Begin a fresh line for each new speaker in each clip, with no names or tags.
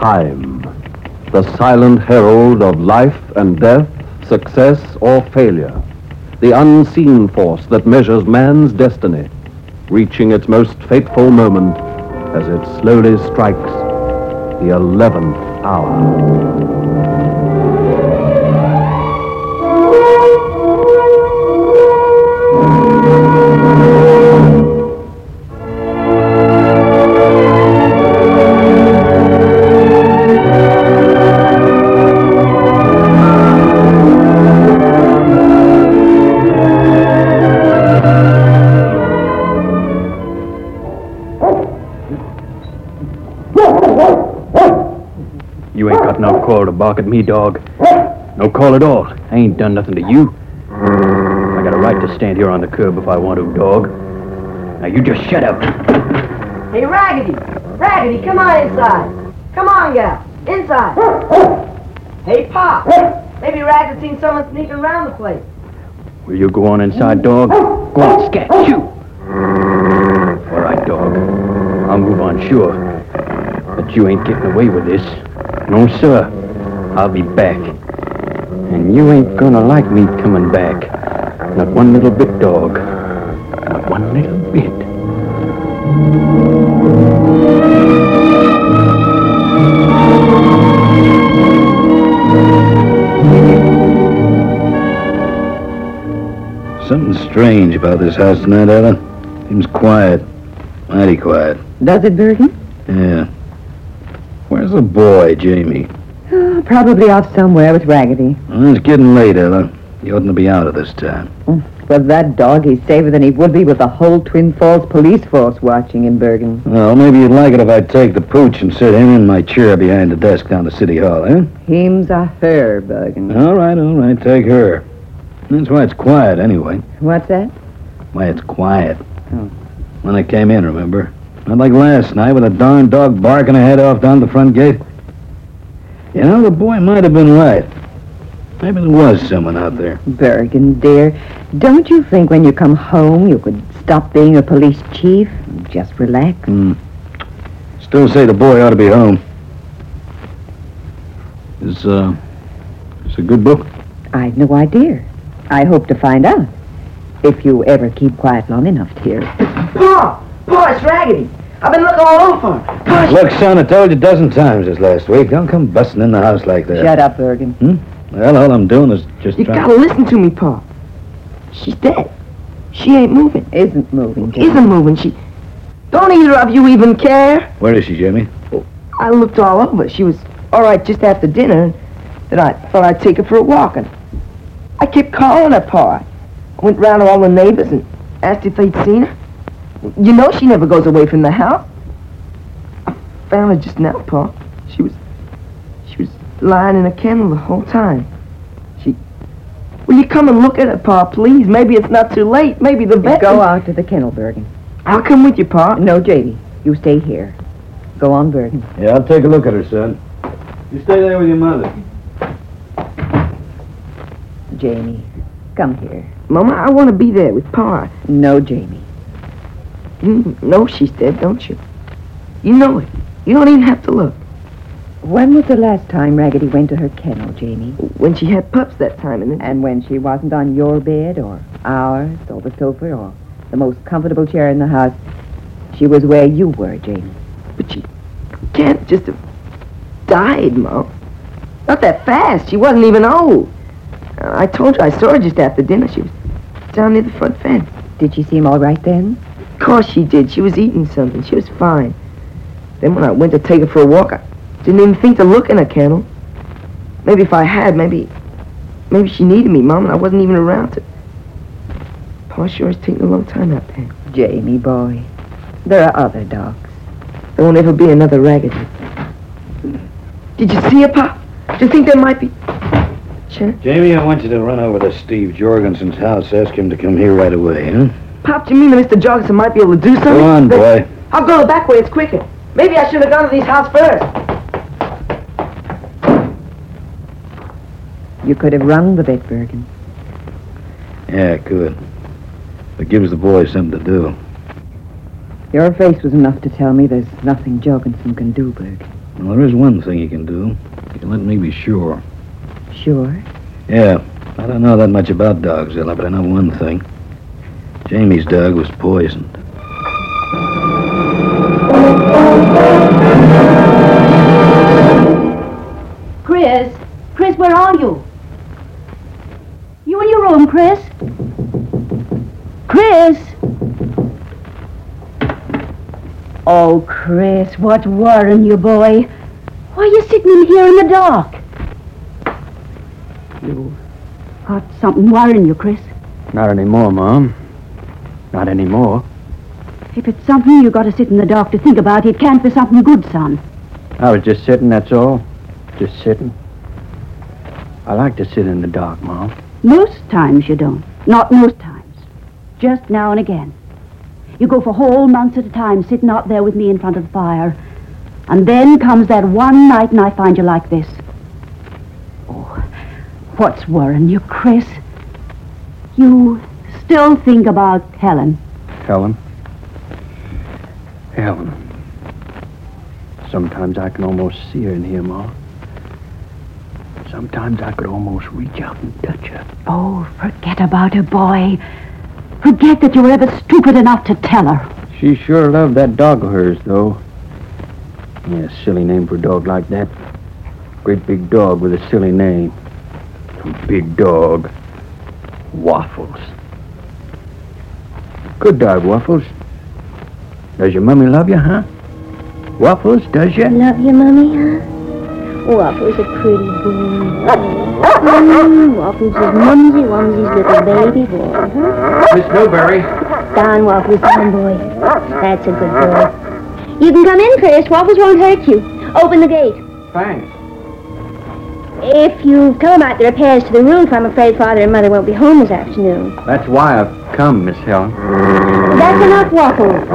Time, the silent herald of life and death, success or failure. The unseen force that measures man's destiny, reaching its most fateful moment as it slowly strikes the 11th hour.
You ain't got no call to bark at me, dog. No call at all. I ain't done nothing to you. I got a right to stand here on the curb if I want to, dog. Now you just shut up.
Hey, Raggedy! Raggedy, come on inside. Come on, gal. Inside. Hey, Pop. Maybe Ragged's seen someone sneaking around the place.
Will you go on inside, dog? Go on, scat, shoot. All right, dog. I'll move on, sure. But you ain't getting away with this. No, sir. I'll be back. And you ain't gonna like me coming back. Not one little bit, dog. Not one little bit.
Something strange about this house tonight, Ella. Seems quiet. Mighty quiet.
Does it, Bergen?
Yeah. Where's the boy, Jamie?
Probably off somewhere with Raggedy.
Well, it's getting late, Ella. You oughtn't to be out at this time.
With that dog, he's safer than he would be with the whole Twin Falls police force watching him, Bergen.
Well, maybe you'd like it if I'd take the pooch and sit him in my chair behind the desk down to City Hall, eh?
Him's a her, Bergen.
All right, take her. That's why it's quiet, anyway.
What's that?
Why it's quiet.
Oh.
When I came in, remember? Not like last night with a darn dog barking her head off down the front gate. You know, the boy might have been right. Maybe there was someone out there.
Bergen, dear, don't you think when you come home you could stop being a police chief and just relax?
Still say the boy ought to be home. It's a good book?
I've no idea. I hope to find out. If you ever keep quiet long enough, dear.
Pa! Pa, it's Raggedy. I've been looking all over for him. Pa,
Look, son, I told you a dozen times this last week. Don't come busting in the house like that.
Shut up, Bergen.
Well, all I'm doing is just
you
trying...
gotta listen to me, Pa. She's dead. She ain't moving.
Isn't moving, Jamie.
Isn't moving. She... Don't either of you even care?
Where is she, Jamie?
I looked all over. She was all right just after dinner, and then I thought I'd take her for a walk, and I kept calling her, Pa. I went round to all the neighbors and asked if they'd seen her. You know she never goes away from the house. I found her just now, Pa. She was lying in a kennel the whole time. Will you come and look at her, Pa, please? Maybe it's not too late. Maybe the vet...
Go out to the kennel, Bergen.
I'll come with you, Pa.
No, Jamie. You stay here. Go on, Bergen.
Yeah, I'll take a look at her, son. You stay there with your mother.
Jamie, come here.
Mama, I want to be there with Pa.
No, Jamie.
You know she's dead, don't you? You know it. You don't even have to look.
When was the last time Raggedy went to her kennel, Jamie?
When she had pups that time,
And when she wasn't on your bed, or ours, or the sofa, or the most comfortable chair in the house, she was where you were, Jamie.
But she can't just have died, Mom. Not that fast. She wasn't even old. I told you I saw her just after dinner. She was down near the front fence.
Did she seem all right then?
Of course she did. She was eating something. She was fine. Then when I went to take her for a walk, I didn't even think to look in her kennel. Maybe if I had, maybe she needed me, Mom, and I wasn't even around to... Pa sure is taking a long time out there.
Jamie, boy, there are other dogs.
There won't ever be another Raggedy. Did you see her, Pop? Do you think there might be... Sure.
Jamie, I want you to run over to Steve Jorgensen's house. Ask him to come here right away, huh?
Pop, do you mean that Mr. Jorgensen might be able to do something?
Go on, boy.
I'll go the back way. It's quicker. Maybe I should have gone to these house first.
You could have rung the bit, Bergen.
Yeah, good. It gives the boy something to do.
Your face was enough to tell me there's nothing Jorgensen can do, Bergen.
Well, there is one thing you can do. You can let me be sure.
Sure.
Yeah, I don't know that much about dogs, Ella, but I know one thing. Jamie's dog was poisoned.
Chris! Chris, where are you? You in your room, Chris? Chris! Oh, Chris, what's worrying you, boy? Why are you sitting in here in the dark? You got something worrying you, Chris?
Not anymore, Mom. Not anymore.
If it's something you got to sit in the dark to think about, it can't be something good, son.
I was just sitting, that's all. Just sitting. I like to sit in the dark, Mom.
Most times you don't. Not most times. Just now and again. You go for whole months at a time sitting out there with me in front of the fire. And then comes that one night and I find you like this. Oh, what's worrying you, Chris? You still think about Helen.
Helen? Helen. Sometimes I can almost see her in here, Ma. Sometimes I could almost reach out and touch her.
Oh, forget about her, boy. Forget that you were ever stupid enough to tell her.
She sure loved that dog of hers, though. Yeah, silly name for a dog like that. Great big dog with a silly name. Big dog. Waffles. Good dog, Waffles. Does your mummy love you, huh? Waffles, does you?
Love your mummy, huh? Waffles a pretty boy. Waffles is Mumsy-Wumsy's little baby boy, huh?
Miss Newberry.
Down, Waffles, down, boy. That's a good boy. You can come in, Chris. Waffles won't hurt you. Open the gate.
Thanks.
If you've come about the repairs to the roof, I'm afraid Father and Mother won't be home this afternoon.
That's why I've come, Miss Helen.
That's enough, Waffles.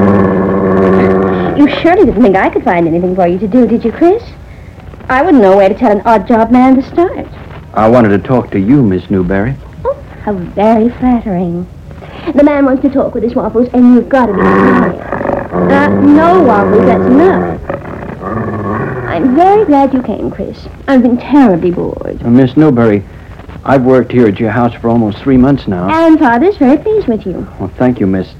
You surely didn't think I could find anything for you to do, did you, Chris? I wouldn't know where to tell an odd job man to start.
I wanted to talk to you, Miss Newberry.
Oh, how very flattering. The man wants to talk with his Waffles, and you've got to be quiet. No, Waffles, that's enough. I'm very glad you came, Chris. I've been terribly bored.
Miss Newberry, I've worked here at your house for almost 3 months now.
And Father's very pleased with you.
Well, thank you, Miss.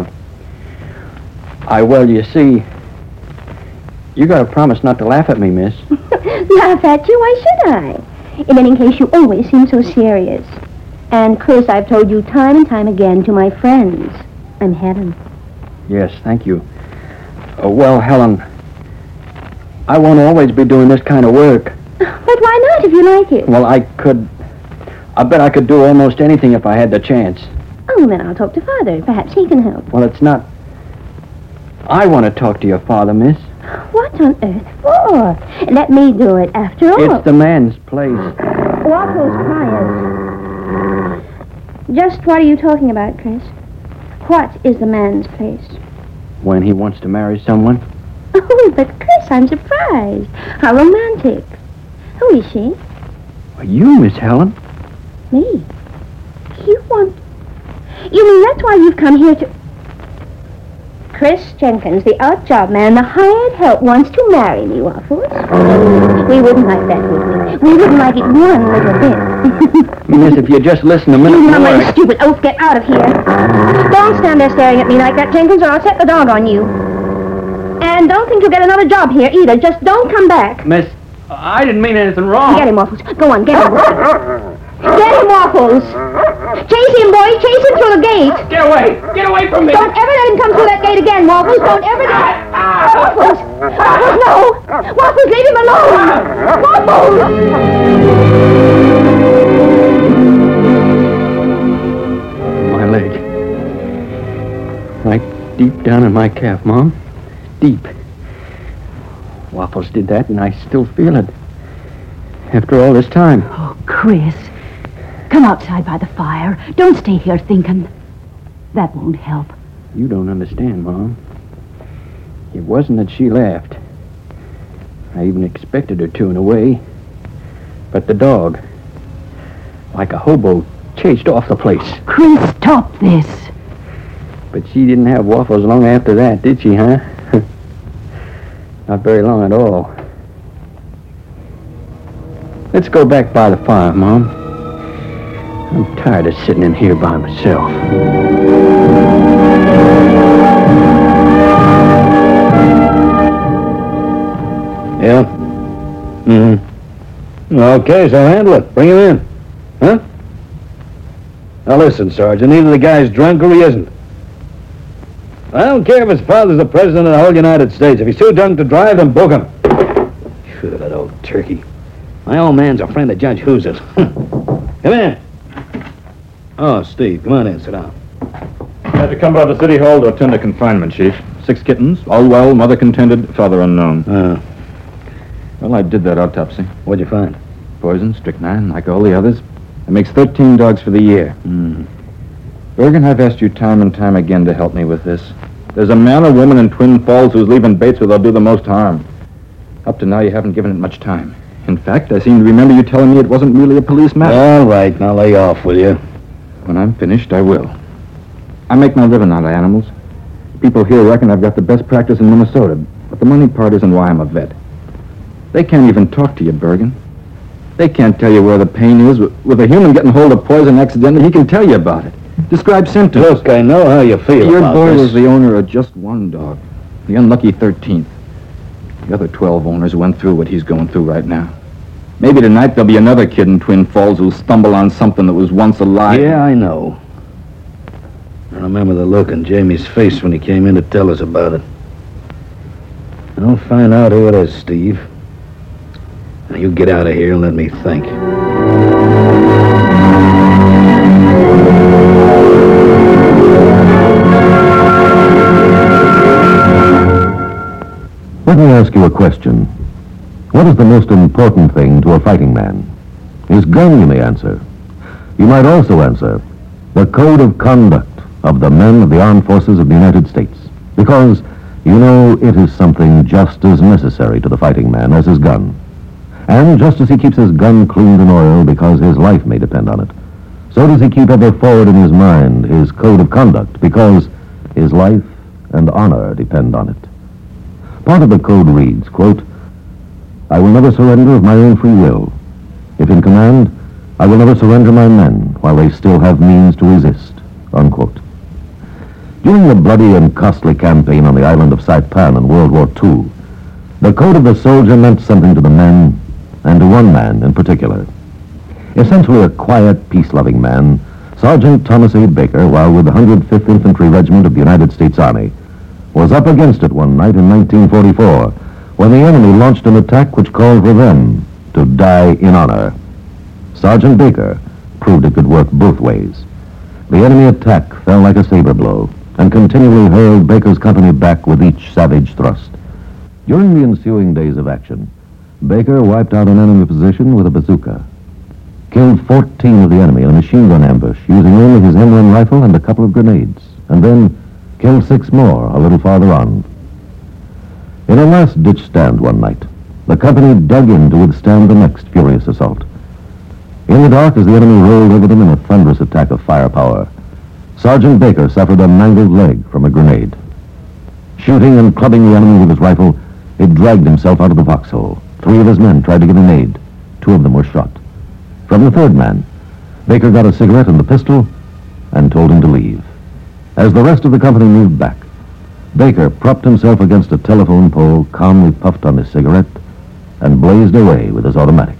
Well, you see, you got to promise not to laugh at me, Miss.
Laugh at you? Why should I? In any case, you always seem so serious. And, Chris, I've told you time and time again to my friends, I'm Helen.
Yes, thank you. Well, Helen, I won't always be doing this kind of work.
But why not, if you like it?
Well, I bet I could do almost anything if I had the chance.
Oh, then I'll talk to Father. Perhaps he can help.
Well, it's not... I want to talk to your father, Miss.
What on earth for? Let me do it, after all.
It's the man's place.
Waffles quiet. Just what are you talking about, Chris? What is the man's place?
When he wants to marry someone.
Oh, but Chris, I'm surprised. How romantic. Who is she?
You, Miss Helen.
Me? You want... You mean that's why you've come here to... Chris Jenkins, the odd job man, the hired help, wants to marry me, Waffles. We wouldn't like that, would we? We wouldn't like it one little bit.
Miss, if you just listen a minute
You
more...
you stupid oaf, get out of here. Don't stand there staring at me like that, Jenkins, or I'll set the dog on you. And don't think you'll get another job here, either. Just don't come back.
Miss, I didn't mean anything wrong.
Get him, Waffles. Go on, get him. Get him, Waffles. Chase him, boy. Chase him through the gate.
Get away! Get away from me!
Don't ever let him come through that gate again, Waffles. Don't ever... Waffles! Waffles, no! Waffles, leave him alone! Waffles!
My leg. Right deep down in my calf, Mom. Deep. Waffles did that, and I still feel it. After all this time.
Oh, Chris. Come outside by the fire. Don't stay here thinking. That won't help.
You don't understand, Mom. It wasn't that she laughed. I even expected her to in a way. But the dog, like a hobo, chased off the place.
Chris, stop this.
But she didn't have Waffles long after that, did she, huh? Not very long at all. Let's go back by the fire, Mom. I'm tired of sitting in here by myself.
Yeah? Mm-hmm. Okay, so handle it. Bring him in. Huh? Now listen, Sergeant, either the guy's drunk or he isn't. I don't care if his father's the president of the whole United States. If he's too drunk to drive, then book him. Phew, that old turkey. My old man's a friend of Judge Hoozer's. Come in. Oh, Steve, come on in, sit down.
Had to come by the city hall to attend a confinement, Chief. 6 kittens, all well, mother contended, father unknown. Well, I did that autopsy.
What'd you find?
Poison, strychnine, like all the others. It makes 13 dogs for the year. Bergen, I've asked you time and time again to help me with this. There's a man or woman in Twin Falls who's leaving baits where they'll do the most harm. Up to now, you haven't given it much time. In fact, I seem to remember you telling me it wasn't really a police matter.
All right, now lay off, will you?
When I'm finished, I will. I make my living out of animals. People here reckon I've got the best practice in Minnesota, but the money part isn't why I'm a vet. They can't even talk to you, Bergen. They can't tell you where the pain is. With a human getting hold of poison accidentally, he can tell you about it. Describe symptoms.
Look, I know how you feel
Your
about
boy
this.
was the owner of just one dog, the unlucky 13th. The other 12 owners went through what he's going through right now. Maybe tonight there'll be another kid in Twin Falls who'll stumble on something that was once alive.
Yeah, I know. I remember the look on Jamie's face when he came in to tell us about it. I'll find out who it is, Steve. Now you get out of here and let me think.
Let me ask you a question. What is the most important thing to a fighting man? His gun, you may answer. You might also answer the code of conduct of the men of the armed forces of the United States. Because, you know, it is something just as necessary to the fighting man as his gun. And just as he keeps his gun cleaned and oiled because his life may depend on it, so does he keep ever forward in his mind his code of conduct because his life and honor depend on it. Part of the code reads, quote, I will never surrender of my own free will. If in command, I will never surrender my men while they still have means to resist, unquote. During the bloody and costly campaign on the island of Saipan in World War II, the code of the soldier meant something to the men, and to one man in particular. Essentially a quiet, peace-loving man, Sergeant Thomas A. Baker, while with the 105th Infantry Regiment of the United States Army, was up against it one night in 1944 when the enemy launched an attack which called for them to die in honor. Sergeant Baker proved it could work both ways. The enemy attack fell like a saber blow and continually hurled Baker's company back with each savage thrust. During the ensuing days of action, Baker wiped out an enemy position with a bazooka, killed 14 of the enemy in a machine gun ambush using only his M1 rifle and a couple of grenades, and then killed 6 more a little farther on. In a last-ditch stand one night, the company dug in to withstand the next furious assault. In the dark, as the enemy rolled over them in a thunderous attack of firepower, Sergeant Baker suffered a mangled leg from a grenade. Shooting and clubbing the enemy with his rifle, he dragged himself out of the foxhole. 3 of his men tried to give him aid. 2 of them were shot. From the 3rd man, Baker got a cigarette and the pistol and told him to leave. As the rest of the company moved back, Baker propped himself against a telephone pole, calmly puffed on his cigarette, and blazed away with his automatic.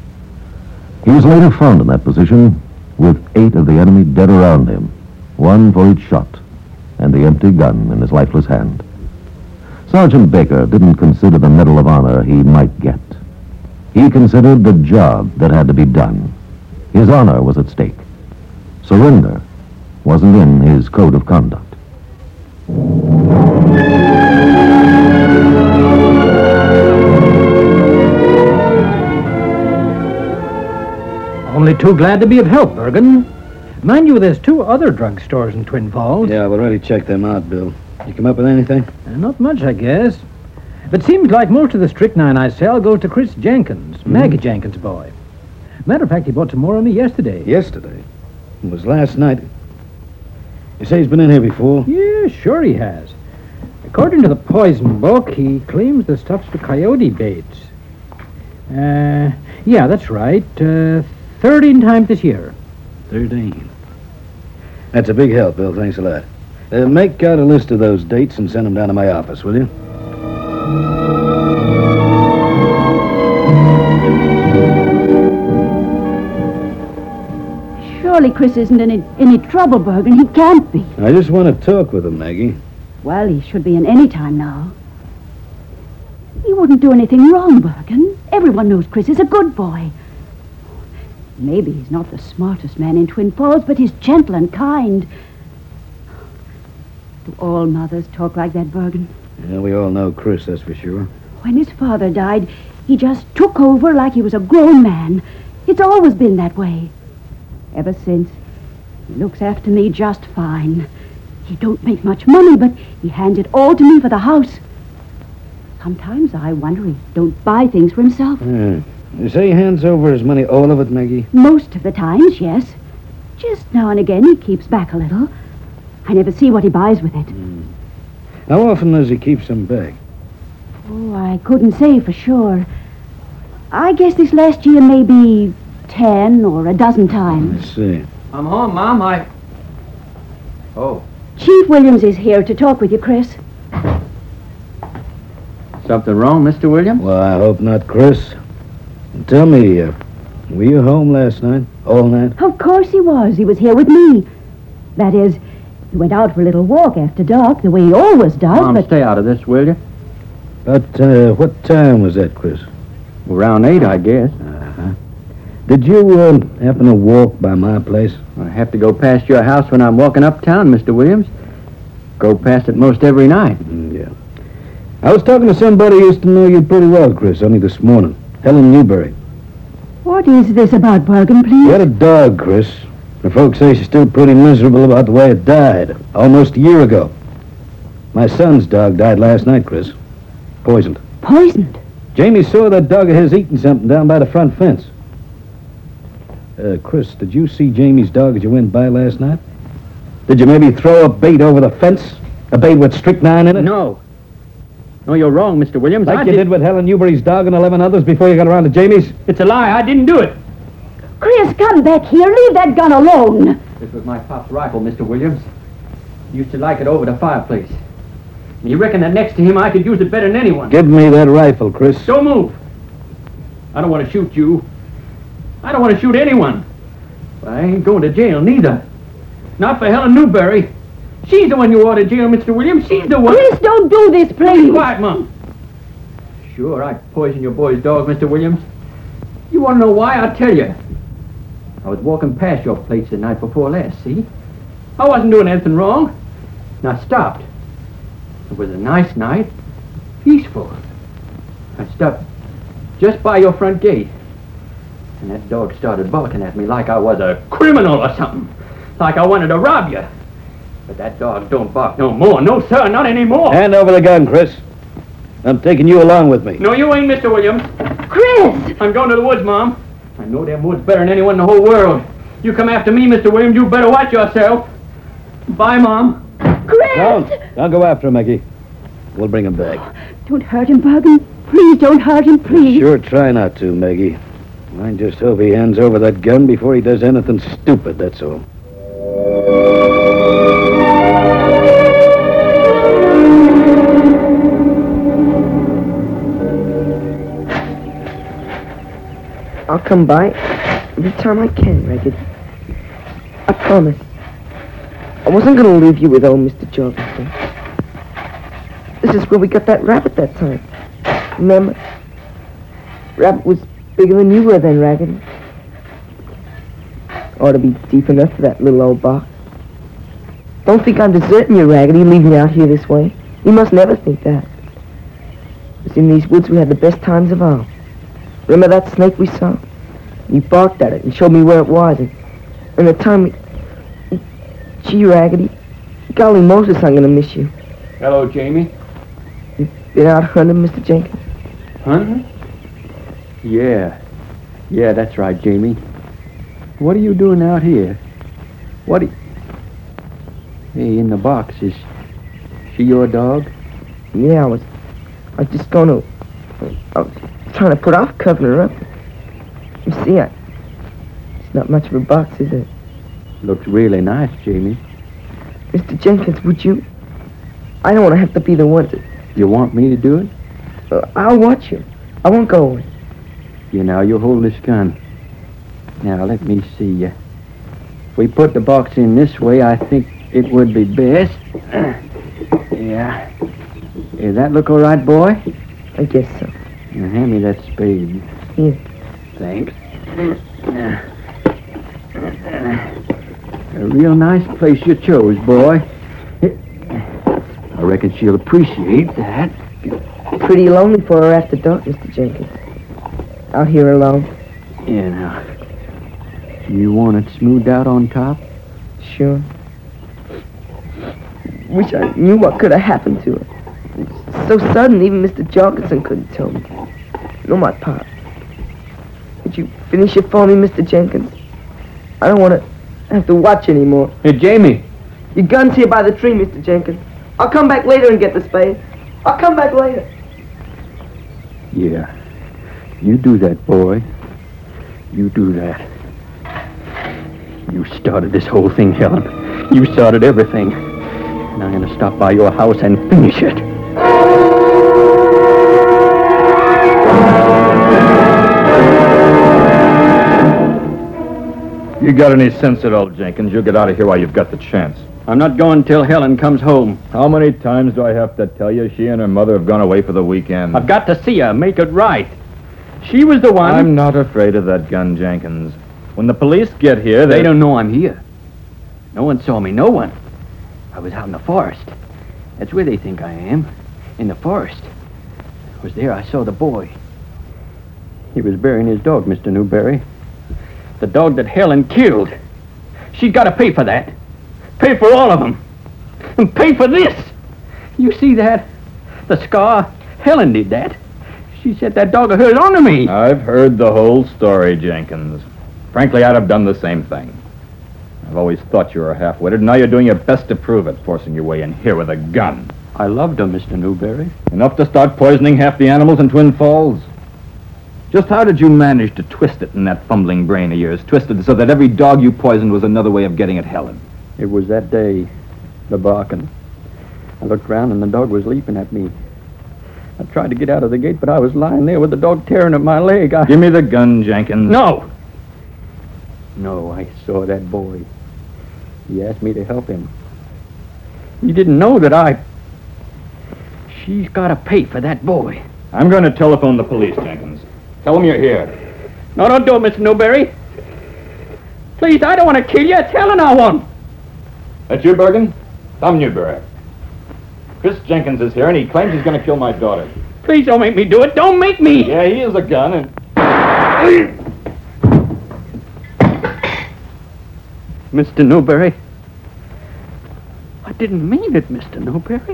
He was later found in that position with 8 of the enemy dead around him, 1 for each shot, and the empty gun in his lifeless hand. Sergeant Baker didn't consider the Medal of Honor he might get. He considered the job that had to be done. His honor was at stake. Surrender wasn't in his code of conduct.
Only too glad to be of help, Bergen. Mind you, there's 2 other drugstores in Twin Falls.
Yeah, I've already checked them out, Bill. You come up with anything?
Not much, I guess. It seems like most of the strychnine I sell goes to Chris Jenkins, Maggie Jenkins' boy. Matter of fact, he bought some more of me yesterday.
Yesterday? It was last night. You say he's been in here before?
Yeah, sure he has. According to the poison book, he claims the stuff's for coyote baits. Yeah, that's right. 13 times this year.
13. That's a big help, Bill. Thanks a lot. Make out a list of those dates and send them down to my office, will you?
Surely Chris isn't in any trouble, Bergen. He can't be.
I just want to talk with him, Maggie.
Well, he should be in any time now. He wouldn't do anything wrong, Bergen. Everyone knows Chris is a good boy. Maybe he's not the smartest man in Twin Falls, but he's gentle and kind. Do all mothers talk like that, Bergen?
Yeah, we all know Chris, that's for sure.
When his father died, he just took over like he was a grown man. It's always been that way. Ever since, he looks after me just fine. He don't make much money, but he hands it all to me for the house. Sometimes I wonder he don't buy things for himself.
You say he hands over his money, all of it, Maggie?
Most of the times, yes. Just now and again he keeps back a little. I never see what he buys with it.
How often does he keep some back?
Oh, I couldn't say for sure. I guess this last year maybe 10 or a dozen times.
I see.
I'm home, Mom. Oh.
Chief Williams is here to talk with you, Chris.
Something wrong, Mr. Williams?
Well, I hope not, Chris. Tell me, were you home last night? All night?
Of course he was. He was here with me. That is, he went out for a little walk after dark, the way he always does,
Mom,
but...
stay out of this, will you?
But, what time was that, Chris?
Around 8, I guess.
Did you, happen to walk by my place?
I have to go past your house when I'm walking uptown, Mr. Williams. Go past it most every night.
Yeah. I was talking to somebody who used to know you pretty well, Chris, only this morning. Helen Newberry.
What is this about, Bergen, please?
She had a dog, Chris. The folks say she's still pretty miserable about the way it died, almost a year ago. My son's dog died last night, Chris. Poisoned.
Poisoned?
Jamie saw that dog of his eating something down by the front fence. Chris, did you see Jamie's dog as you went by last night? Did you maybe throw a bait over the fence? A bait with strychnine in it?
No. No, you're wrong, Mr. Williams.
Like you did with Helen Newberry's dog and 11 others before you got around to Jamie's?
It's a lie. I didn't do it.
Chris, come back here. Leave that gun alone.
This was my pop's rifle, Mr. Williams. He used to like it over the fireplace. And he reckoned that next to him I could use it better than anyone.
Give me that rifle, Chris.
Don't move. I don't want to shoot you. I don't want to shoot anyone. But I ain't going to jail, neither. Not for Helen Newberry. She's the one you ought to jail, Mr. Williams. She's the one.
Chris, don't do this, please.
Be quiet, Mom. Sure, I poisoned your boy's dog, Mr. Williams. You want to know why? I'll tell you. I was walking past your place the night before last, see? I wasn't doing anything wrong. And I stopped. It was a nice night. Peaceful. I stopped just by your front gate. And that dog started barking at me like I was a criminal or something. Like I wanted to rob you. But that dog don't bark no more. No, sir, not anymore.
Hand over the gun, Chris. I'm taking you along with me.
No, you ain't, Mr. Williams.
Chris!
I'm going to the woods, Mom. I know them woods better than anyone in the whole world. You come after me, Mr. Williams, you better watch yourself. Bye, Mom.
Chris!
Don't go after him, Maggie. We'll bring him back.
Don't hurt him, Bergen. Please don't hurt him, please.
Sure try not to, Maggie. I just hope he hands over that gun before he does anything stupid, that's all.
I'll come by every time I can, Ragged. I promise. I wasn't going to leave you with old Mr. Jorgensen. This is where we got that rabbit that time. Remember? Rabbit was bigger than you were then, Ragged. Ought to be deep enough for that little old box. Don't think I'm deserting you, Raggedy, leaving you out here this way. You must never think that. It was in these woods we had the best times of all. Remember that snake we saw? You barked at it and showed me where it was. And the time we... Gee, Raggedy. Golly Moses, I'm going to miss you.
Hello, Jamie.
You been out hunting, Mr. Jenkins?
Hunting? Yeah, that's right, Jamie. What are you doing out here? Hey, in the box, is she your dog?
Yeah, I was just going to... I was trying to put off covering her up. You see, it's not much of a box, is it?
Looks really nice, Jamie.
Mr. Jenkins, would you? I don't want to have to be the one to...
You want me to do it?
I'll watch you. I won't go away.
You hold this gun. Now, let me see. If we put the box in this way, I think it would be best. Yeah. Does that look all right, boy?
I guess so.
Now, hand me that spade.
Here.
Thanks. A real nice place you chose, boy. I reckon she'll appreciate that.
Pretty lonely for her after dark, Mr. Jenkins. Out here alone.
Yeah, now. You want it smoothed out on top?
Sure. Wish I knew what could have happened to her. It's so sudden, even Mr. Jorgensen couldn't tell me. Nor my pop. Would you finish it for me, Mr. Jenkins? I don't want to have to watch anymore.
Hey, Jamie.
Your gun's here by the tree, Mr. Jenkins. I'll come back later and get the spade. I'll come back later.
Yeah. You do that, boy. You do that. You started this whole thing, Helen. You started everything. And I'm going to stop by your house and finish it.
You got any sense at all, Jenkins? You'll get out of here while you've got the chance.
I'm not going till Helen comes home.
How many times do I have to tell you she and her mother have gone away for the weekend?
I've got to see her, make it right. She was the one...
I'm not afraid of that gun, Jenkins. When the police get here,
They don't know I'm here. No one saw me, no one. I was out in the forest. That's where they think I am, in the forest. It was there I saw the boy. He was burying his dog, Mr. Newberry. The dog that Helen killed. She's got to pay for that. Pay for all of them. And pay for this. You see that? The scar? Helen did that. She set that dog of hers onto me.
I've heard the whole story, Jenkins. Frankly, I'd have done the same thing. I've always thought you were half-witted, and now you're doing your best to prove it, forcing your way in here with a gun.
I loved her, Mr. Newberry.
Enough to start poisoning half the animals in Twin Falls? Just how did you manage to twist it in that fumbling brain of yours? Twist it so that every dog you poisoned was another way of getting at Helen.
It was that day, the barking. I looked round and the dog was leaping at me. I tried to get out of the gate, but I was lying there with the dog tearing at my leg.
Give me the gun, Jenkins.
No! No, I saw that boy. He asked me to help him. He didn't know that She's got to pay for that boy.
I'm going to telephone the police, Jenkins. Tell them you're here.
No, don't do it, Mr. Newberry. Please, I don't want to kill you. It's Helen I want.
That's you, Bergen? Tom Newberry. Chris Jenkins is here, and he claims he's going to kill my daughter.
Please don't make me do it. Don't make me.
Yeah, he has a gun, and...
Mr. Newberry. I didn't mean it, Mr. Newberry.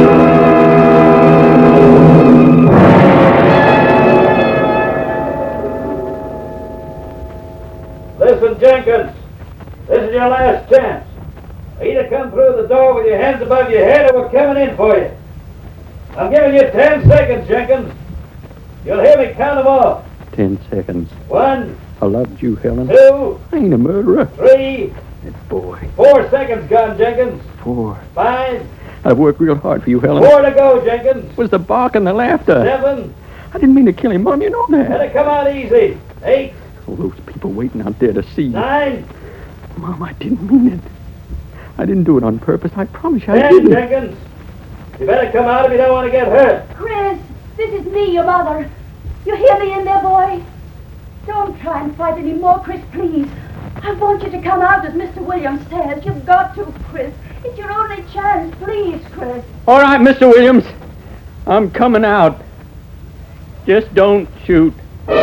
Listen, Jenkins. This is your last chance. Either come through the door with your hands above your head or we're coming in for you. I'm giving you 10 seconds, Jenkins. You'll hear me count them off.
10 seconds.
1.
I loved you, Helen.
2.
I ain't a murderer.
3.
That boy.
4 seconds gone, Jenkins.
4.
5.
I've worked real hard for you, Helen.
4 to go, Jenkins.
It was the bark and the laughter.
7.
I didn't mean to kill him, Mom. You know that.
Let it come out easy. 8.
All those people waiting out there to see you.
9.
Mom, I didn't mean it. I didn't do it on purpose. I promise you I
10,
didn't.
Jenkins. You better come out if you don't want to get hurt.
Chris, this is me, your mother. You hear me in there, boy? Don't try and fight anymore, Chris, please. I want you to come out as Mr. Williams says. You've got to, Chris. It's your only chance. Please, Chris.
All right, Mr. Williams. I'm coming out. Just don't shoot.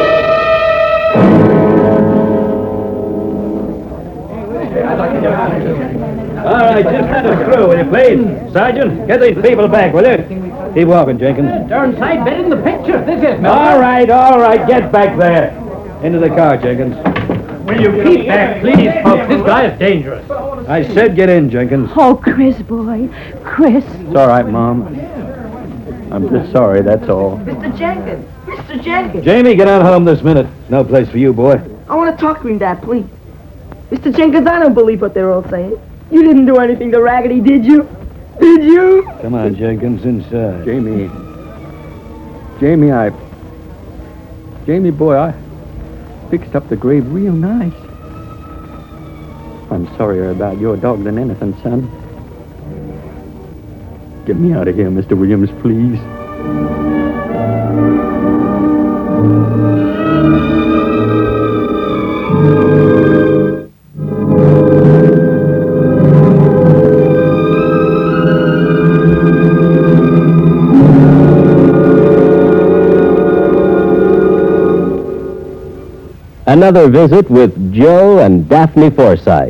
All right, just let us through, will you, please? Sergeant, get these people back, will you? Keep walking, Jenkins.
Darn sight better in the picture. This is
All right, get back there. Into the car, Jenkins.
Will you keep back, please, folks? This guy is dangerous.
I said get in, Jenkins.
Oh, Chris, boy. Chris.
It's all right, Mom. I'm just sorry, that's all.
Mr. Jenkins! Mr. Jenkins!
Jamie, get out home this minute. No place for you, boy.
I want to talk to him, Dad, please. Mr. Jenkins, I don't believe what they're all saying. You didn't do anything to Raggedy, did you? Did you?
Come on, Jenkins, inside.
Jamie, boy, I fixed up the grave real nice. I'm sorrier about your dog than anything, son. Get me out of here, Mr. Williams, please.
Another visit with Joe and Daphne Forsythe.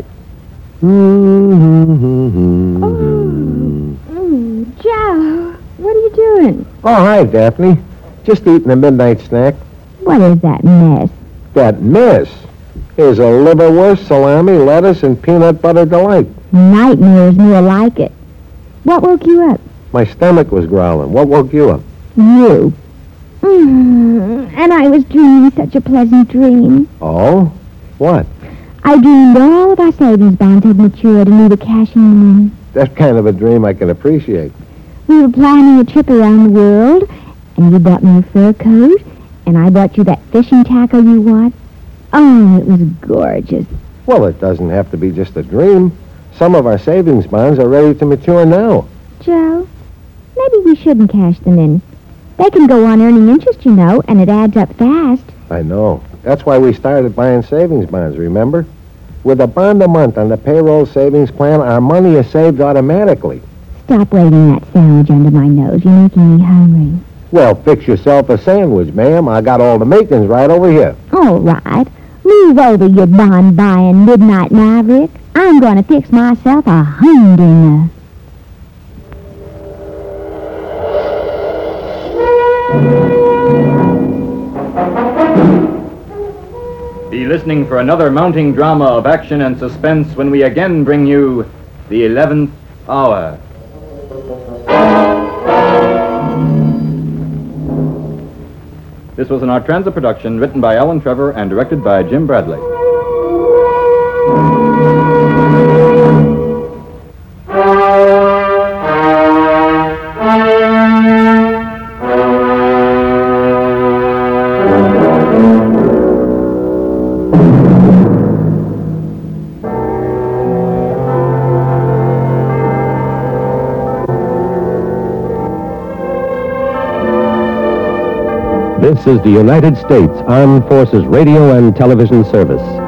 Joe, what are you doing?
Oh, hi, Daphne. Just eating a midnight snack.
What is that mess?
That mess is a liverwurst, salami, lettuce, and peanut butter delight.
Nightmares more like it. What woke you up?
My stomach was growling. What woke you up?
You. And I was dreaming such a pleasant dream.
Oh? What?
I dreamed all of our savings bonds had matured and we were cashing them in.
That kind of a dream I can appreciate.
We were planning a trip around the world, and you bought me a fur coat, and I bought you that fishing tackle you want. Oh, it was gorgeous.
Well, it doesn't have to be just a dream. Some of our savings bonds are ready to mature now.
Joe, maybe we shouldn't cash them in. They can go on earning interest, you know, and it adds up fast.
I know. That's why we started buying savings bonds, remember? With a bond a month on the payroll savings plan, our money is saved automatically.
Stop waving that sandwich under my nose. You're making me hungry.
Well, fix yourself a sandwich, ma'am. I got all the makings right over here.
All right. Move over, you bond-buying midnight maverick. I'm going to fix myself a home dinner.
Be listening for another mounting drama of action and suspense when we again bring you The 11th Hour. This was an Art Transit production written by Alan Trevor and directed by Jim Bradley.
This is the United States Armed Forces Radio and Television Service.